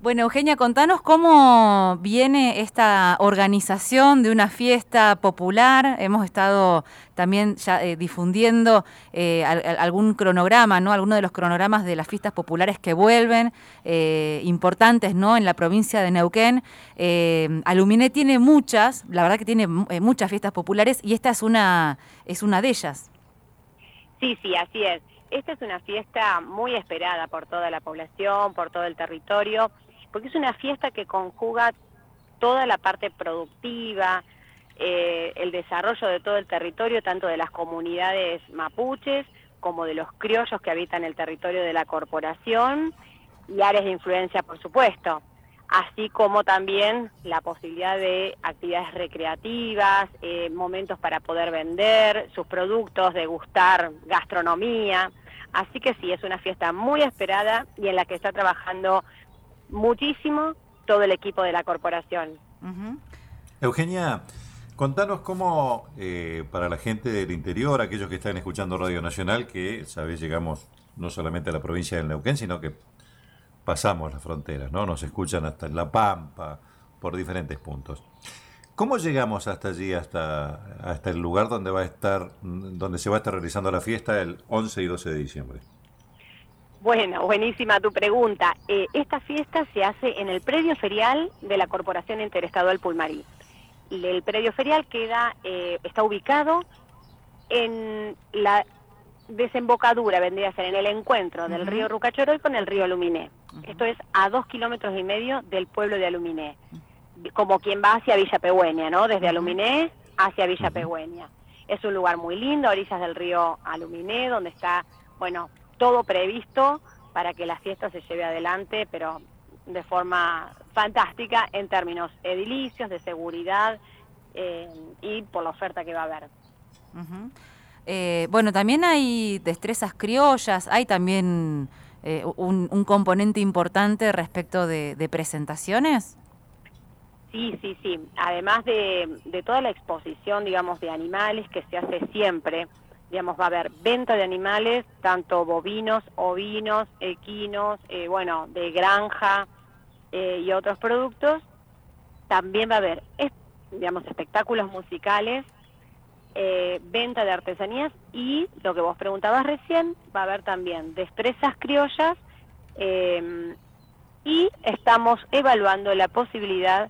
Bueno, Eugenia, contanos cómo viene esta organización de una fiesta popular. Hemos estado también ya difundiendo algún cronograma, ¿no? Algunos de los cronogramas de las fiestas populares que vuelven, importantes, ¿no? En la provincia de Neuquén. Aluminé tiene muchas, la verdad que tiene muchas fiestas populares y esta es una de ellas. Sí, sí, así es. Esta es una fiesta muy esperada por toda la población, por todo el territorio, porque es una fiesta que conjuga toda la parte productiva, el desarrollo de todo el territorio, tanto de las comunidades mapuches como de los criollos que habitan el territorio de la corporación y áreas de influencia, por supuesto, así como también la posibilidad de actividades recreativas, momentos para poder vender sus productos, degustar gastronomía. Así que sí, es una fiesta muy esperada y en la que está trabajando muchísimo todo el equipo de la corporación. Uh-huh. Eugenia, contanos cómo para la gente del interior, aquellos que están escuchando Radio Nacional, que sabés llegamos no solamente a la provincia del Neuquén, sino que pasamos las fronteras, ¿no? Nos escuchan hasta en La Pampa, por diferentes puntos. ¿Cómo llegamos hasta allí, hasta el lugar donde se va a estar realizando la fiesta el 11 y 12 de diciembre? Bueno, buenísima tu pregunta. Esta fiesta se hace en el predio ferial de la Corporación Interestadual Pulmarí. El predio ferial está ubicado en la desembocadura, vendría a ser en el encuentro del río Rucachoroy con el río Aluminé. Esto es a 2,5 kilómetros del pueblo de Aluminé, como quien va hacia Villa Pegüeña, ¿no? Desde Aluminé hacia Villa Pegüeña. Es un lugar muy lindo, a orillas del río Aluminé, donde está, bueno, todo previsto para que la fiesta se lleve adelante, pero de forma fantástica en términos edilicios, de seguridad y por la oferta que va a haber. Bueno, también hay destrezas criollas, hay también un componente importante respecto de presentaciones. Sí, sí, sí. Además de toda la exposición, digamos, de animales que se hace siempre, digamos, va a haber venta de animales, tanto bovinos, ovinos, equinos, bueno, de granja y otros productos. También va a haber, digamos, espectáculos musicales, venta de artesanías y, lo que vos preguntabas recién, va a haber también destrezas criollas y estamos evaluando la posibilidad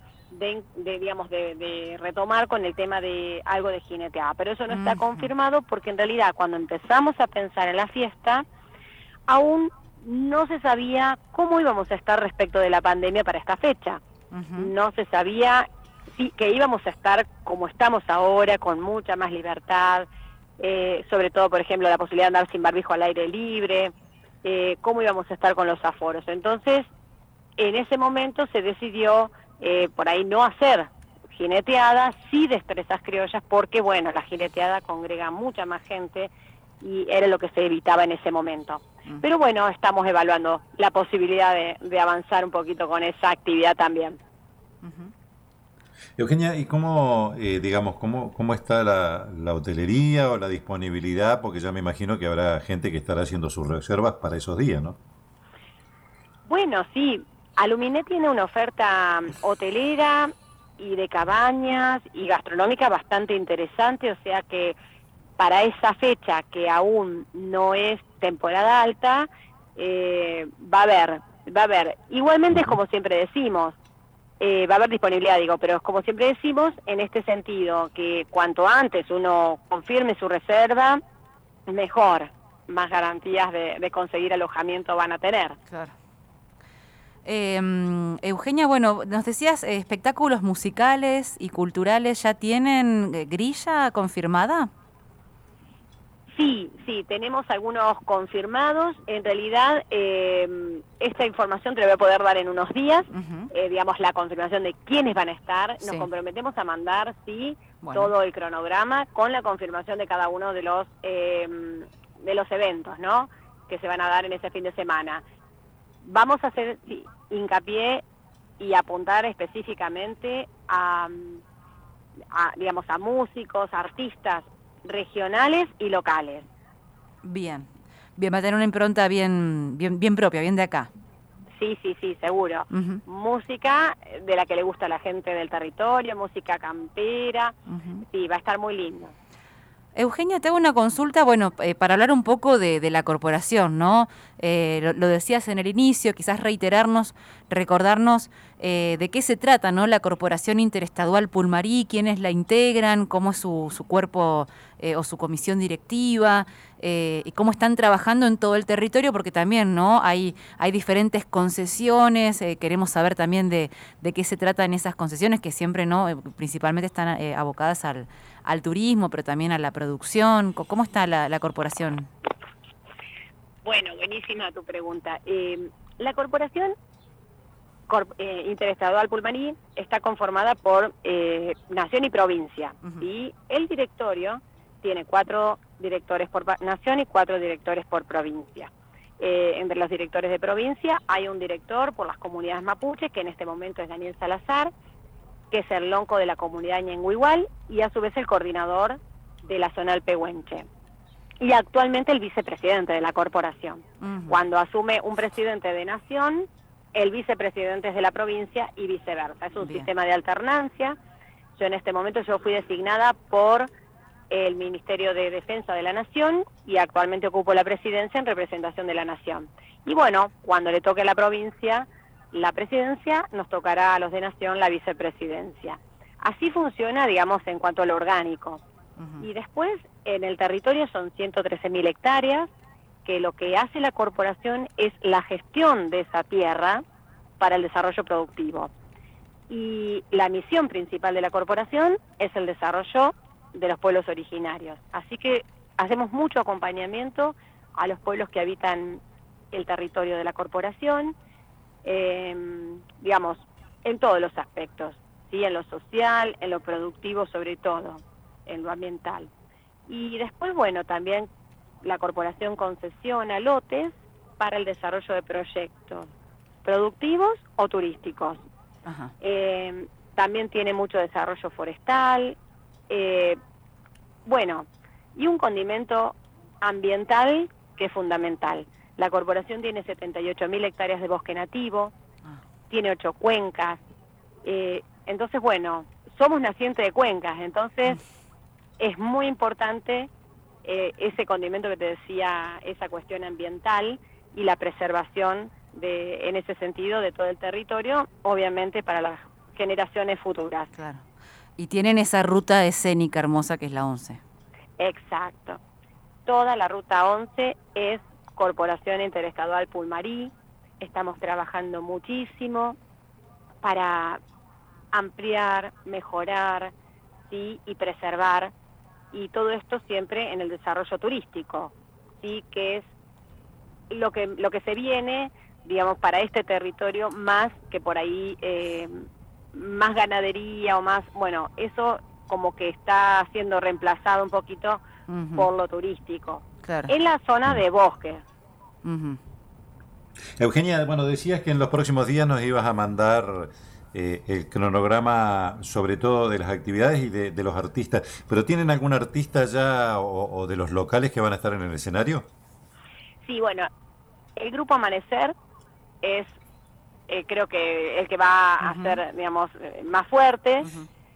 de retomar con el tema de algo de jineteada, pero eso no está confirmado porque en realidad cuando empezamos a pensar en la fiesta aún no se sabía cómo íbamos a estar respecto de la pandemia para esta fecha. No se sabía que íbamos a estar como estamos ahora, con mucha más libertad, sobre todo, por ejemplo, la posibilidad de andar sin barbijo al aire libre, cómo íbamos a estar con los aforos. Entonces, en ese momento se decidió por ahí no hacer jineteada, sí destrezas criollas, porque bueno, la jineteada congrega mucha más gente y era lo que se evitaba en ese momento. Pero bueno, estamos evaluando la posibilidad de avanzar un poquito con esa actividad también. Eugenia, ¿y cómo está la hotelería o la disponibilidad? Porque ya me imagino que habrá gente que estará haciendo sus reservas para esos días, ¿no? Bueno, sí. Aluminé tiene una oferta hotelera y de cabañas y gastronómica bastante interesante, o sea que para esa fecha que aún no es temporada alta, va a haber. Igualmente es como siempre decimos, va a haber disponibilidad, pero es como siempre decimos, en este sentido, que cuanto antes uno confirme su reserva, mejor, más garantías de conseguir alojamiento van a tener. Claro. Eugenia, bueno, nos decías espectáculos musicales y culturales, ¿ya tienen grilla confirmada? Sí, tenemos algunos confirmados. En realidad, esta información te la voy a poder dar en unos días, digamos, la confirmación de quiénes van a estar. Nos comprometemos a mandar, todo el cronograma con la confirmación de cada uno de los eventos, ¿no?, que se van a dar en ese fin de semana. Vamos a hacer hincapié y apuntar específicamente a músicos, artistas regionales y locales. Bien, va a tener una impronta bien propia, bien de acá. Sí, seguro. Música de la que le gusta a la gente del territorio, música campera, sí, va a estar muy lindo. Eugenia, te hago una consulta, para hablar un poco de la corporación, ¿no? Lo decías en el inicio, quizás recordarnos de qué se trata, ¿no? La Corporación Interestadual Pulmarí, quiénes la integran, cómo es su cuerpo o su comisión directiva, y cómo están trabajando en todo el territorio, porque también, ¿no? Hay diferentes concesiones, queremos saber también de qué se tratan esas concesiones, que siempre, ¿no? Principalmente están abocadas al turismo, pero también a la producción. ¿Cómo está la corporación? Bueno, buenísima tu pregunta. La Corporación Interestadual Pulmarí está conformada por nación y provincia, y el directorio tiene 4 directores por nación y 4 directores por provincia. Entre los directores de provincia hay un director por las comunidades mapuches, que en este momento es Daniel Salazar, que es el lonco de la comunidad Ñenguigual, y a su vez el coordinador de la zona del Pehuenche. Y actualmente el vicepresidente de la corporación. Cuando asume un presidente de nación, el vicepresidente es de la provincia y viceversa. Es un sistema de alternancia. Yo en este momento fui designada por el Ministerio de Defensa de la Nación y actualmente ocupo la presidencia en representación de la Nación. Y bueno, cuando le toque a la provincia la presidencia, nos tocará a los de Nación la vicepresidencia. Así funciona, digamos, en cuanto a lo orgánico. Y después, en el territorio son 113.000 hectáreas, que lo que hace la corporación es la gestión de esa tierra para el desarrollo productivo. Y la misión principal de la corporación es el desarrollo de los pueblos originarios. Así que hacemos mucho acompañamiento a los pueblos que habitan el territorio de la corporación, digamos, en todos los aspectos, ¿sí? En lo social, en lo productivo sobre todo, en lo ambiental. Y después, bueno, también la corporación concesiona lotes para el desarrollo de proyectos productivos o turísticos. También tiene mucho desarrollo forestal, bueno, y un condimento ambiental que es fundamental. La corporación tiene 78.000 hectáreas de bosque nativo, tiene 8 cuencas, entonces, bueno, somos naciente de cuencas, entonces es muy importante ese condimento que te decía, esa cuestión ambiental y la preservación en ese sentido de todo el territorio, obviamente para las generaciones futuras. Claro. Y tienen esa ruta escénica hermosa que es la 11. Exacto. Toda la ruta 11 es Corporación Interestadual Pulmarí. Estamos trabajando muchísimo para ampliar, mejorar, ¿sí? Y preservar, y todo esto siempre en el desarrollo turístico, ¿sí? Que es lo que se viene, digamos, para este territorio, más que por ahí más ganadería o más, bueno, eso como que está siendo reemplazado un poquito por lo turístico. Claro. En la zona de bosques. Eugenia, bueno, decías que en los próximos días nos ibas a mandar el cronograma, sobre todo de las actividades y de los artistas, pero ¿tienen algún artista ya o de los locales que van a estar en el escenario? Sí, bueno, el Grupo Amanecer es creo que el que va a ser, digamos, más fuerte.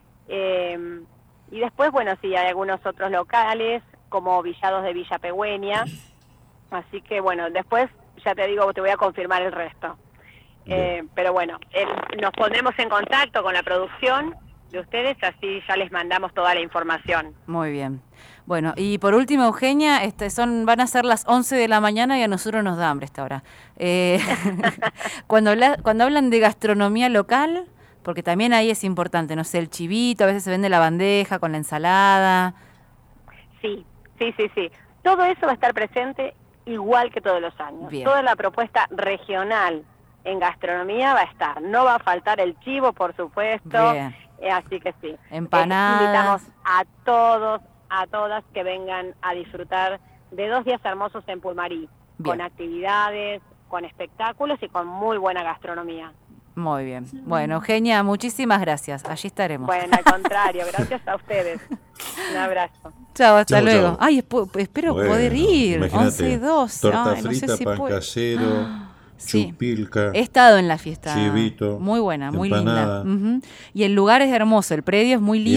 Y después, bueno, sí, hay algunos otros locales, como Villados de Villa Pehueña. Así que, bueno, después, ya te digo, te voy a confirmar el resto. Pero bueno, nos pondremos en contacto con la producción de ustedes, así ya les mandamos toda la información. Muy bien. Bueno, y por último, Eugenia, van a ser las 11 de la mañana y a nosotros nos da hambre esta hora. Cuando hablan de gastronomía local, porque también ahí es importante, no sé, el chivito, a veces se vende la bandeja con la ensalada. Sí. Todo eso va a estar presente igual que todos los años. Bien. Toda la propuesta regional en gastronomía va a estar. No va a faltar el chivo, por supuesto. Bien. Así que sí. Empanadas. Invitamos a todos, a todas que vengan a disfrutar de 2 días hermosos en Pulmarí. Bien. Con actividades, con espectáculos y con muy buena gastronomía. Muy bien. Bueno, Eugenia, muchísimas gracias. Allí estaremos. Bueno, al contrario, gracias a ustedes. Un abrazo. Chao, hasta luego. Chau. Ay, espero poder ir. 11 y 12. Torta Ay, frita, no sé si pan casero, Sí. Chupilca. He estado en la fiesta. Chivito. Muy buena, muy empanada. linda. Y el lugar es hermoso, el predio es muy lindo.